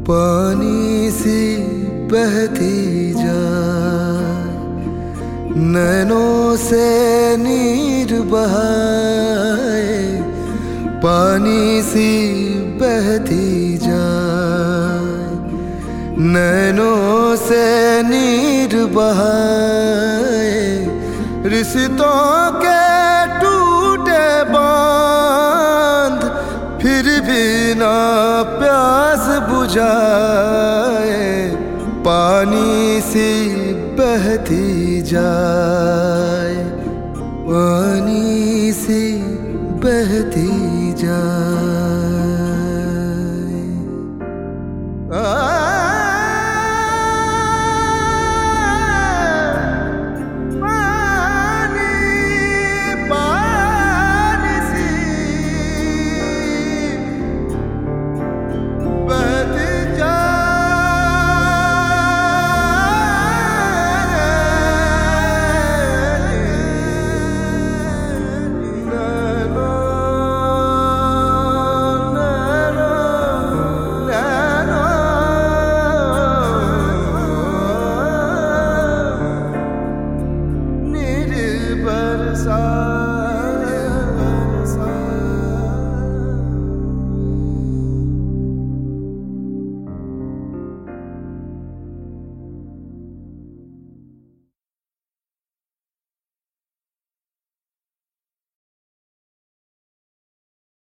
पानी सी बहती जाए, नैनों से नीर बहाए। पानी सी बहती जाए, नैनों से नीर बहाए। रिश्तों के टूटे बांध फिर भी ना प्यास बुझाए। पानी सी बहती जाए, पानी सी बहती जाए।